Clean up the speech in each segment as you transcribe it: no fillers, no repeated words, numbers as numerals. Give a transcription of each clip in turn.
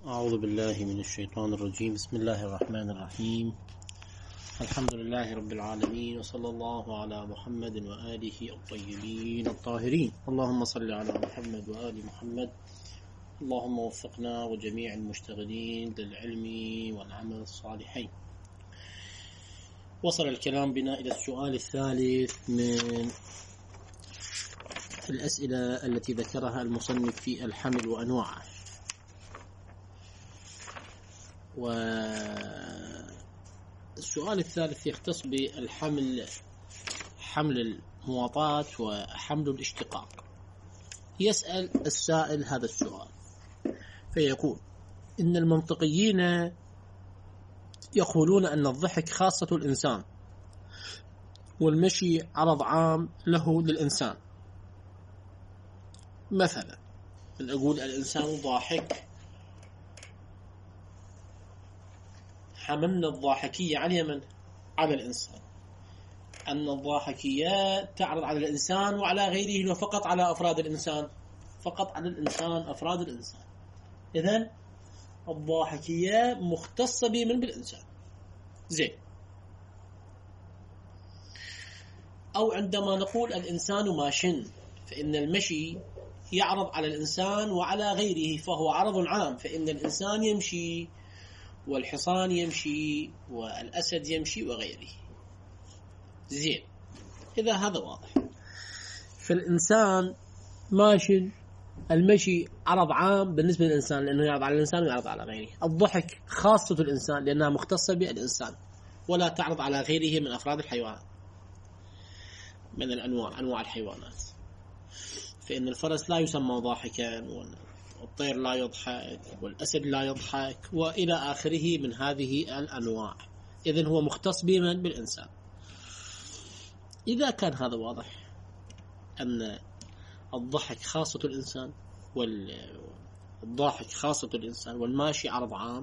أعوذ بالله من الشيطان الرجيم. بسم الله الرحمن الرحيم. الحمد لله رب العالمين، وصلى الله على محمد وآله الطيبين الطاهرين. اللهم صل على محمد وآل محمد. اللهم وفقنا وجميع المشتغلين للعلم والعمل الصالحين. وصل الكلام بنا إلى السؤال الثالث من الأسئلة التي ذكرها المصنف في الحمل وأنواعه. والسؤال الثالث يختص بالحمل، حمل المواطاة وحمل الاشتقاق. يسأل السائل هذا السؤال فيقول: إن المنطقيين يقولون أن الضحك خاصة الإنسان، والمشي عرض عام له للإنسان. مثلا نقول الإنسان ضاحك، حملنا الضاحكية على من؟ على الإنسان. أن الضاحكية تعرض على الإنسان وعلى غيره، وفقط على أفراد الإنسان، فقط على الإنسان، أفراد الإنسان. إذن الضاحكية مختصة بمن؟ بالإنسان. زين. أو عندما نقول الإنسان ماش، فإن المشي يعرض على الإنسان وعلى غيره، فهو عرض عام، فإن الإنسان يمشي والحصان يمشي والأسد يمشي وغيره. زين، إذا هذا واضح. فالإنسان ماشي، المشي عرض عام بالنسبة للإنسان لأنه يعرض على الإنسان ويعرض على غيره. الضحك خاصة الإنسان لأنها مختصة بالإنسان ولا تعرض على غيره من أفراد الحيوان، من أنواع الحيوانات. فإن الفرس لا يسمى ضاحكا، والطير لا يضحك، والأسد لا يضحك، وإلى آخره من هذه الأنواع. إذن هو مختص بمن؟ بالإنسان. إذا كان هذا واضح أن الضحك خاصة الإنسان، والضاحك خاصة الإنسان، والماشي عرض عام،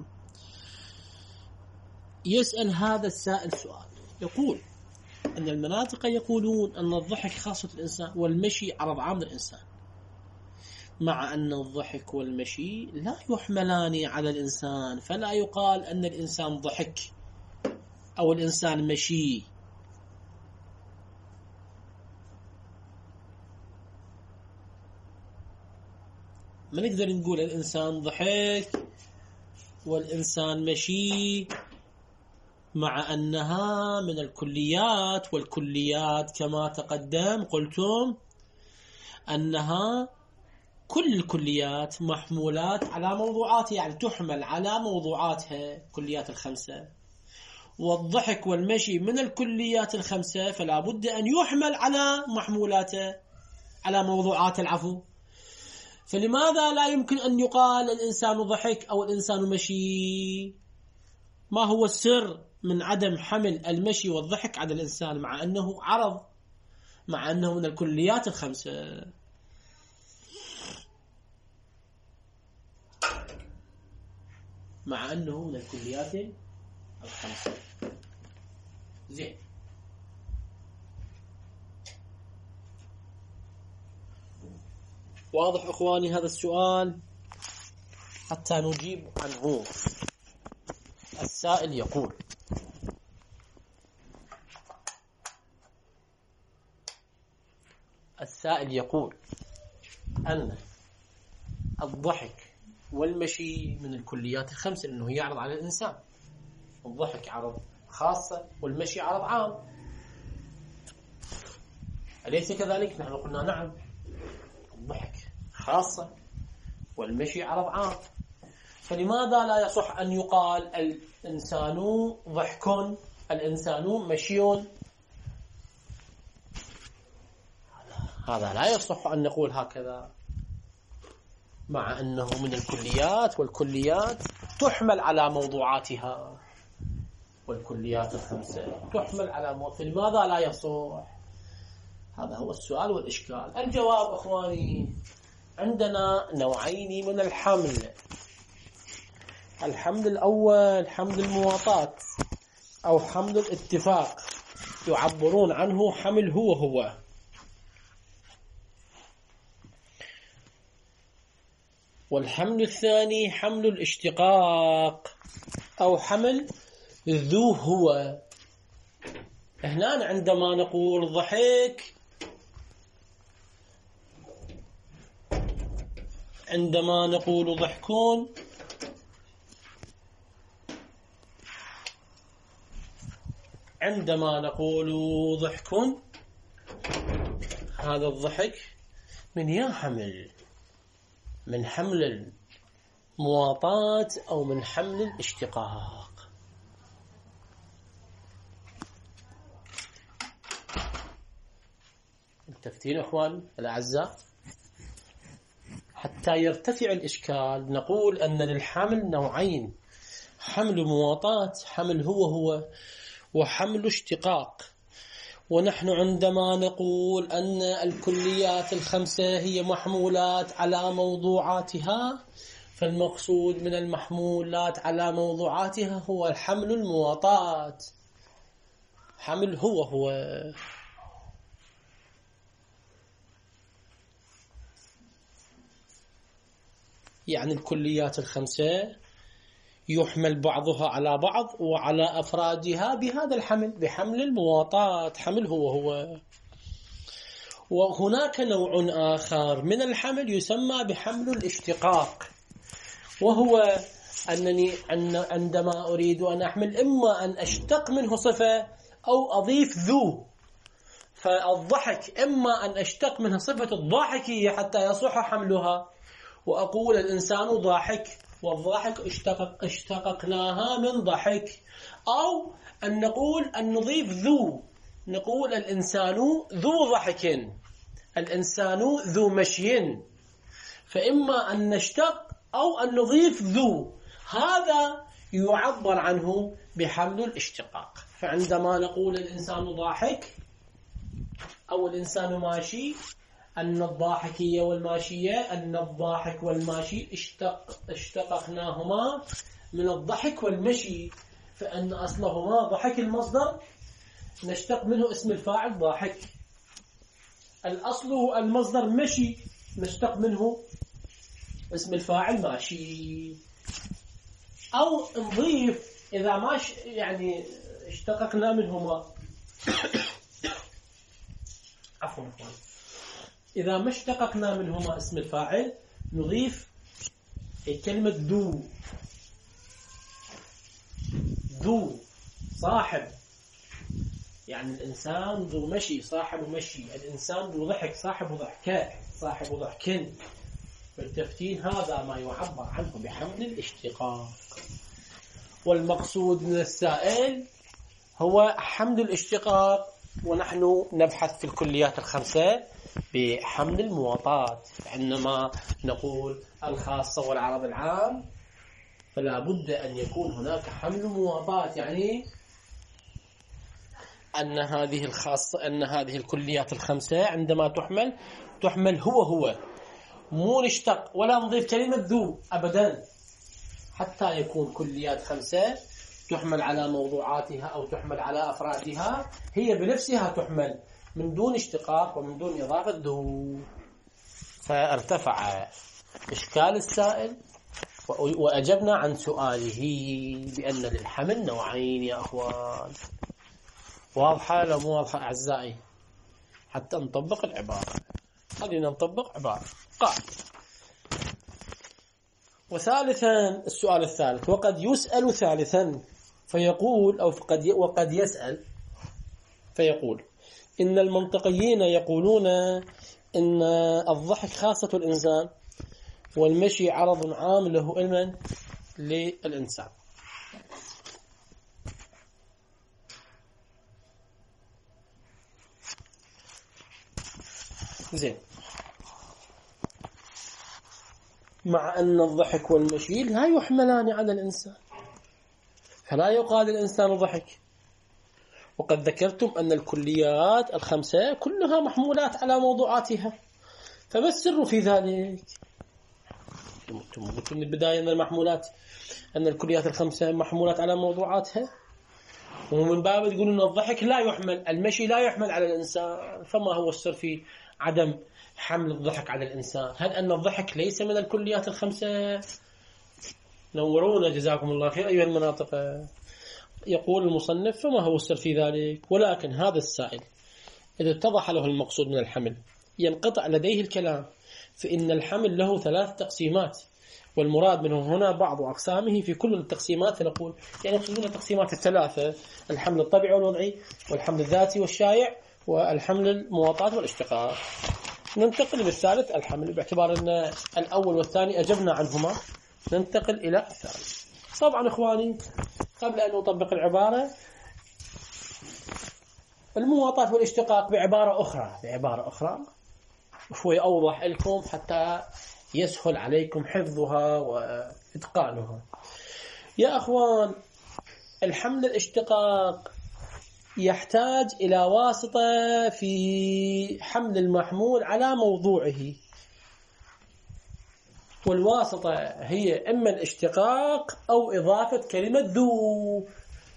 يسأل هذا السائل سؤال، يقول: أن المناطق يقولون أن الضحك خاصة الإنسان والمشي عرض عام للإنسان، مع أن الضحك والمشي لا يحملان على الإنسان، فلا يقال أن الإنسان ضحك أو الإنسان مشي. ما نقدر نقول الإنسان ضحك والإنسان مشي، مع أنها من الكليات، والكليات كما تقدم قلتم أنها كل الكليات محمولات على موضوعاتها، يعني تحمل على موضوعاتها، كليات الخمسة. والضحك والمشي من الكليات الخمسة، فلا بد أن يحمل على محمولاته، على موضوعات العفو. فلماذا لا يمكن أن يقال الإنسان ضحك أو الإنسان مشي؟ ما هو السر من عدم حمل المشي والضحك على الإنسان، مع أنه عرض، مع أنه من الكليات الخمسة؟ مع أنه من الكليات الخمسة. زين. واضح أخواني هذا السؤال حتى نجيب عنه. السائل يقول: أن الضحك والمشي من الكليات الخمسة، لأنه يعرض على الإنسان. الضحك عرض خاصة والمشي عرض عام، أليس كذلك؟ نحن قلنا نعم، الضحك خاصة والمشي عرض عام. فلماذا لا يصح أن يقال الإنسان ضحك، الإنسان مشي؟ هذا لا يصح أن نقول هكذا، مع أنه من الكليات، والكليات تحمل على موضوعاتها، والكليات الخمسة تحمل على فلماذا لا يصح؟ هذا هو السؤال والإشكال. الجواب أخواني: عندنا نوعين من الحمل. الحمل الأول حمل المواطاة أو حمل الاتفاق، يعبرون عنه حمل هو. والحمل الثاني حمل الاشتقاق أو حمل ذو هو. هنا عندما نقول ضحك، عندما نقول ضحكون، عندما نقول ضحك، هذا الضحك من يا حمل؟ من حمل المواطاة أو من حمل الاشتقاق. متفقين أخوان الأعزاء؟ حتى يرتفع الإشكال نقول أن للحمل نوعين: حمل مواطاة، حمل هو وحمل اشتقاق. ونحن عندما نقول أن الكليات الخمسة هي محمولات على موضوعاتها، فالمقصود من المحمولات على موضوعاتها هو الحمل المواطاة، حمل هو. يعني الكليات الخمسة يحمل بعضها على بعض وعلى أفرادها بهذا الحمل، بحمل المواطاة، حمل هو. وهناك نوع آخر من الحمل يسمى بحمل الاشتقاق، وهو أنني عندما أريد أن أحمل إما أن أشتق منه صفة أو أضيف ذو. فالضحك إما أن أشتق منه صفة الضاحكية حتى يصح حملها، وأقول الإنسان ضاحك، والضحك اشتققناها من ضحك. أو أن نقول أن نضيف ذو، نقول الإنسان ذو ضحك، الإنسان ذو مشي. فإما أن نشتق أو أن نضيف ذو، هذا يعبر عنه بحمل الاشتقاق. فعندما نقول الإنسان ضاحك أو الإنسان ماشي، أن الضاحكية والماشية، أن الضاحك والماشي اشتققناهما من الضحك والمشي، فأن أصلهما ضحك المصدر، نشتق منه اسم الفاعل ضاحك. الأصل المصدر مشي، نشتق منه اسم الفاعل ماشي. أو نضيف إذا ما يعني اشتققنا منهما عفوا إذا ما اشتققنا منهما اسم الفاعل نضيف كلمة ذو صاحب، يعني الإنسان ذو مشي، صاحب مشي، الإنسان ذو ضحك، صاحب ضحكة، صاحب ضحك. بالتفتين هذا ما يعبر عنه بحمل الاشتقاق. والمقصود من السائل هو حمل الاشتقاق، ونحن نبحث في الكليات الخمسة بحمل المواطاة. عندما نقول الخاصة والعرض العام فلا بد أن يكون هناك حمل مواطاة، يعني أن هذه الخاصة، أن هذه الكليات الخمسة عندما تحمل هو، مو نشتق ولا نضيف كلمة ذو أبدا، حتى يكون كليات خمسة تحمل على موضوعاتها أو تحمل على أفرادها، هي بنفسها تحمل من دون اشتقاق ومن دون إضافة ذو. فارتفع إشكال السائل وأجبنا عن سؤاله بأن للحمل نوعين يا أخوان. واضحة لو مو واضحة أعزائي؟ حتى نطبق العبارة، خلينا نطبق عبارة قاعدة. وثالثا السؤال الثالث: وقد يسأل ثالثا فيقول، أو وقد يسأل فيقول إن المنطقيين يقولون إن الضحك خاصة الإنسان والمشي عرض عام له علما للإنسان. زين، مع أن الضحك والمشي لا يحملان على الإنسان، فلا يقال الإنسان ضحك. وقد ذكرتم أن الكليات الخمسة كلها محمولات على موضوعاتها، فما السر في ذلك؟ قلت من البداية أن المحمولات، أن الكليات الخمسة محمولات على موضوعاتها، ومن باب تقولون أن الضحك لا يحمل، المشي لا يحمل على الإنسان، فما هو السر في عدم حمل الضحك على الإنسان؟ هل أن الضحك ليس من الكليات الخمسة؟ نورونا جزاكم الله خير أيها المناطق. يقول المصنف: فما هو السر في ذلك؟ ولكن هذا السائل إذا اتضح له المقصود من الحمل ينقطع لديه الكلام، فإن الحمل له 3 تقسيمات، والمراد منه هنا بعض أقسامه في كل التقسيمات. نقول يعني يقصدون التقسيمات الثلاثة: الحمل الطبيعي والوضعي، والحمل الذاتي والشائع، والحمل المواطات والاشتقاق. ننتقل للثالث الحمل، باعتبار أن الأول والثاني أجبنا عنهما، ننتقل إلى الثالث. طبعا إخواني قبل أن نطبق العبارة، المواطات والاشتقاق بعبارة أخرى شوي أوضح لكم حتى يسهل عليكم حفظها وإتقانها. يا أخوان، الحمل الاشتقاق يحتاج إلى واسطة في حمل المحمول على موضوعه، والواسطة هي إما الاشتقاق أو إضافة كلمة ذو.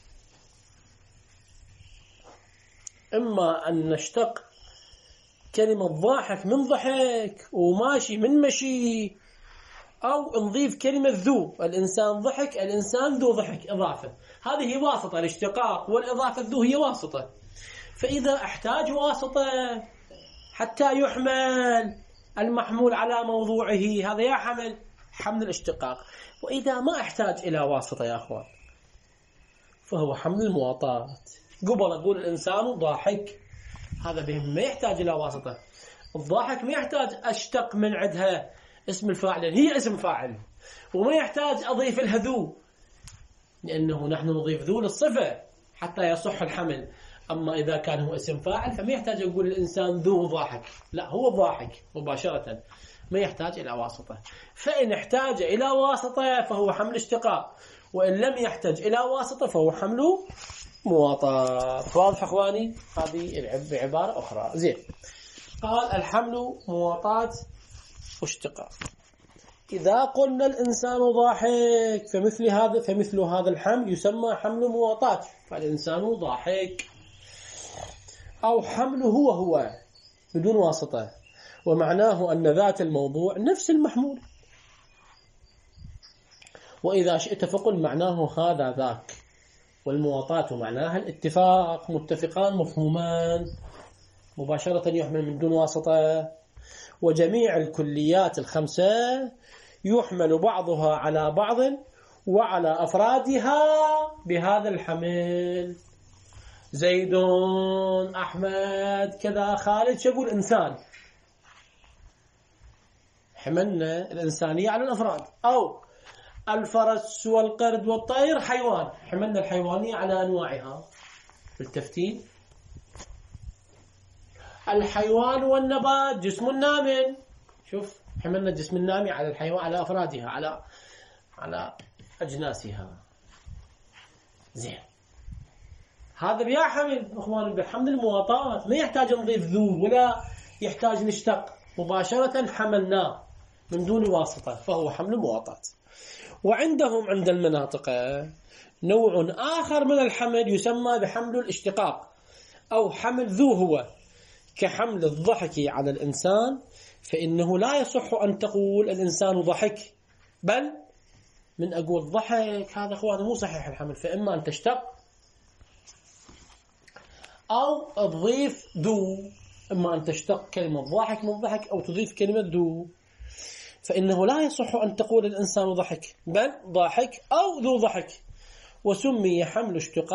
إما أن نشتق كلمة ضاحك من ضحك، وماشي من مشي، أو نضيف كلمة ذو، الإنسان ضحك، الإنسان ذو ضحك، إضافة. هذه واسطة، الاشتقاق والإضافة ذو هي واسطة. فإذا احتاج واسطة حتى يحمل المحمول على موضوعه، هذا يحمل حمل الاشتقاق. وإذا ما احتاج إلى واسطة يا أخوان فهو حمل المواطات. قبل أقول الإنسان ضاحك، هذا بهم ما يحتاج إلى واسطة. الضاحك ما يحتاج أشتق من عندها اسم الفاعل، هي اسم فاعل، وما يحتاج أضيف لها ذو، لأنه نحن نضيف ذو للصفة حتى يصح الحمل. أما إذا كان هو اسم فاعل فما يحتاج أقول الإنسان ذو ضاحك، لا، هو ضاحك مباشرة، ما يحتاج إلى واسطة. فإن احتاج إلى واسطة فهو حمل اشتقاق، وإن لم يحتاج إلى واسطة فهو حمل مواطات. واضح أخواني؟ هذه بعبارة أخرى. زين، قال الحمل مواطات واشتقاق. إذا قلنا الإنسان ضاحك فمثل هذا الحمل يسمى حمل مواطات، فالإنسان ضاحك. أو حمل هو بدون واسطة، ومعناه أن ذات الموضوع نفس المحمول. وإذا شئت فقل معناه هذا ذاك. والمواطات معناها الاتفاق، متفقان مفهومان، مباشرة يحمل من دون واسطة. وجميع الكليات الخمسة يحمل بعضها على بعض وعلى أفرادها بهذا الحمل. زيد، أحمد، كذا، خالد، شقول إنسان، حملنا الإنسانية على الأفراد. أو الفرس والقرد والطير حيوان، حملنا الحيوانية على أنواعها بالتفتيت. الحيوان والنبات جسم نام، شوف حملنا الجسم النامي على الحيوان، على أفرادها، على أجناسها. زين، هذا بيا حمل أخوان بحمل المواطات، ما يحتاج نضيف ذو ولا يحتاج نشتق، مباشرة حملناه من دون واسطة، فهو حمل المواطات. وعندهم عند المناطق نوع آخر من الحمل يسمى بحمل الاشتقاق أو حمل ذو هو، كحمل الضحك على الإنسان، فإنه لا يصح أن تقول الإنسان ضحك، بل من أقول ضحك هذا أخوان مو صحيح الحمل، فإما أن تشتق أو تضيف ذو، إما أن تشتق كلمة ضحك من ضحك أو تضيف كلمة ذو، فإنه لا يصح أن تقول الإنسان ضحك، بل ضاحك أو ذو ضحك. وسمي حمل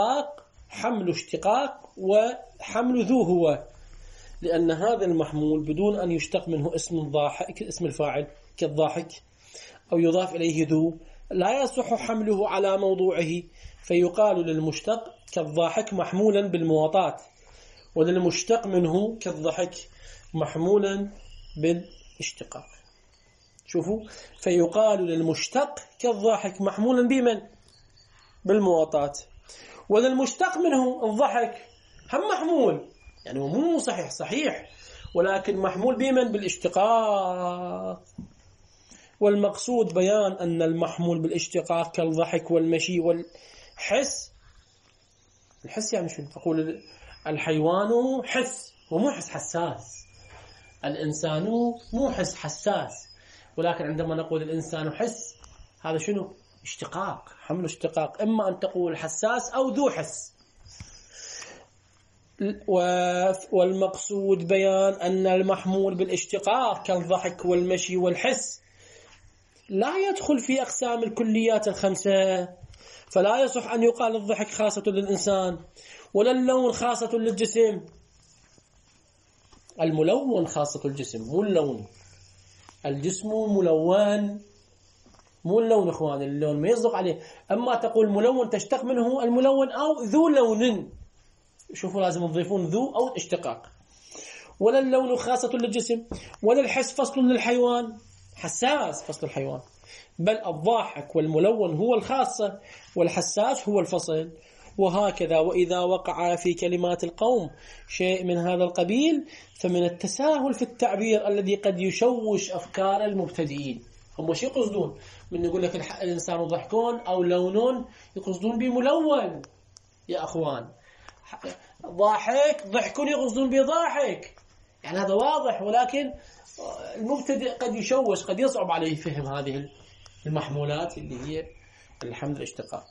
اشتقاق وحمل ذو هو، لأن هذا المحمول بدون أن يشتق منه اسم الضاحك، اسم الفاعل كالضاحك، أو يضاف إليه ذو، لا يصح حمله على موضوعه، فيقال للمشتق كالضاحك محمولا بالمواطات، وللمشتق منه كالضحك محمولا بالاشتقاق. شوفوا، فيقال للمشتق كالضاحك محمولا بمن؟ بالمواطات. وللمشتق منه الضحك هم محمول، يعني مو صحيح، ولكن محمول بمن؟ بالاشتقاق. والمقصود بيان أن المحمول بالاشتقاق كالضحك والمشي والحس. الحس يعني شو؟ تقول الحيوان حس، ومو حس حساس، الإنسان مو حس حساس، ولكن عندما نقول الإنسان حس هذا شنو؟ اشتقاق، حمل اشتقاق، إما أن تقول حساس أو ذو حس. والمقصود بيان أن المحمول بالاشتقاق كالضحك والمشي والحس لا يدخل في أقسام الكليات الخمسة، فلا يصح أن يقال الضحك خاصة للإنسان، ولا اللون خاصة للجسم. الملون خاصة الجسم، مو اللون. الجسم ملون، مو اللون إخوان، اللون ما يصدق عليه. أما تقول ملون تشتق منه الملون أو ذو لون، شوفوا لازم تضيفون ذو أو اشتقاق. ولا اللون خاصة للجسم، ولا الحس فصل للحيوان، حساس فصل الحيوان، بل الضاحك والملون هو الخاصة والحساس هو الفصل. وهكذا وإذا وقع في كلمات القوم شيء من هذا القبيل فمن التساهل في التعبير الذي قد يشوش أفكار المبتدئين. هم وش يقصدون من يقول لك الإنسان ضحكون أو لونون؟ يقصدون بملون يا أخوان. ضاحك ضحكون يقصدون بضاحك، يعني هذا واضح، ولكن المبتدئ قد يشوش، قد يصعب عليه فهم هذه المحمولات اللي هي الحمل الاشتقاق.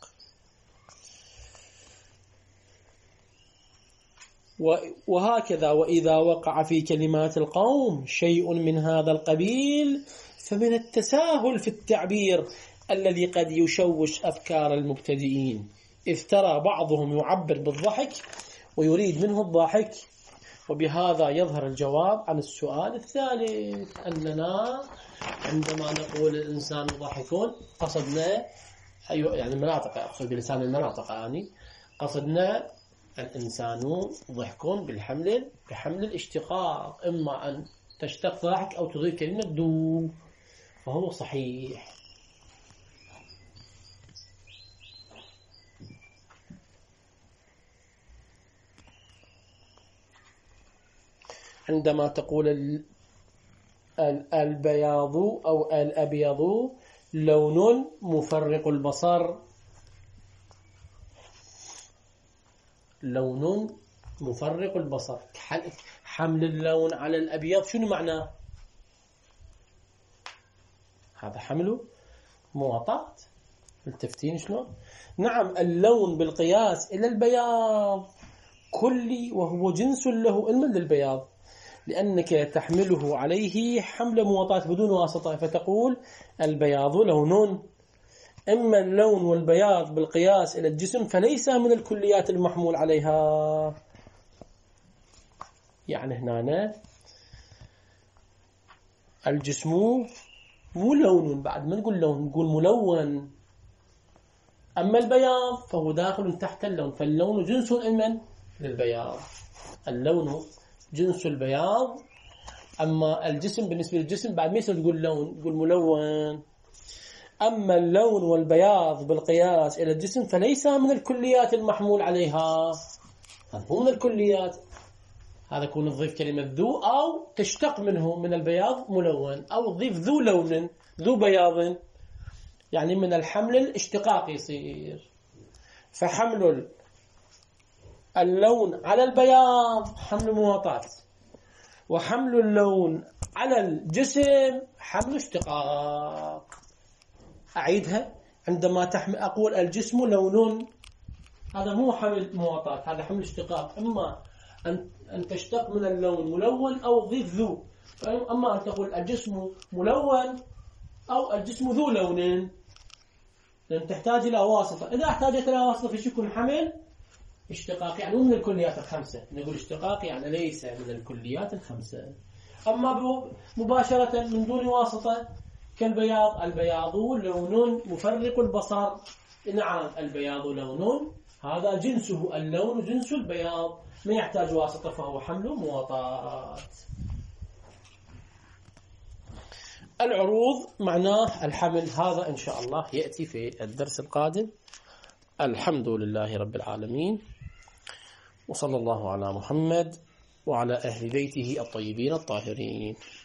وهكذا وإذا وقع في كلمات القوم شيء من هذا القبيل فمن التساهل في التعبير الذي قد يشوش أفكار المبتدئين، إذ ترى بعضهم يعبر بالضحك ويريد منه الضحك. وبهذا يظهر الجواب عن السؤال الثالث، أننا عندما نقول الإنسان ضحكون قصدنا يعني المناطق، أقصد بلسان المناطق، يعني قصدنا الإنسان ضحكون بحمل الاشتقاق، إما أن تشتق ضحك أو تضيف كلمة دو، فهو صحيح. عندما تقول البياض أو الأبيض لون مفرق البصر، لون مفرق البصر، حمل اللون على الأبيض شنو معناه؟ هذا حمله مواطات. التفتين شلون؟ نعم، اللون بالقياس إلى البياض كلي وهو جنس له علما للبياض، لأنك تحمله عليه حمل مواطات بدون واسطة، فتقول البياض لون. أما اللون والبياض بالقياس إلى الجسم فليس من الكليات المحمول عليها. يعني هنا الجسم مو لون، بعد ما نقول لون نقول ملون. أما البياض فهو داخل تحت اللون، فاللون جنس من للبياض، اللون جنس البياض. أما الجسم بالنسبة للجسم بعد ما يصير تقول لون، تقول ملون. أما اللون والبياض بالقياس إلى الجسم فليس من الكليات المحمول عليها، هذا هو من الكليات. هذا يكون تضيف كلمة ذو أو تشتق منه من البياض ملون، أو تضيف ذو لون ذو بياض، يعني من الحمل الاشتقاق يصير. فحمل اللون على البياض حمل مواطات، وحمل اللون على الجسم حمل اشتقاق. أعيدها، عندما أقول الجسم لون، هذا مو حمل مواطات، هذا حمل اشتقاق. إما أن تشتق من اللون ملون أو تضيف ذو، أما أن تقول الجسم ملون أو الجسم ذو لون، لأن تحتاج إلى واسطة. إذا احتاجت إلى واسطة في شكل حمل اشتقاق، يعني من الكليات الخمسة. نقول اشتقاق يعني ليس من الكليات الخمسة. أما مباشرة من دون واسطة كالبياض، البياض لون مفرق البصر. نعم، البياض لون، هذا جنسه اللون جنس البياض، ما يحتاج واسطة، فهو حمل مواطات. العروض معناه الحمل، هذا إن شاء الله يأتي في الدرس القادم. الحمد لله رب العالمين، وصلى الله على محمد وعلى أهل بيته الطيبين الطاهرين.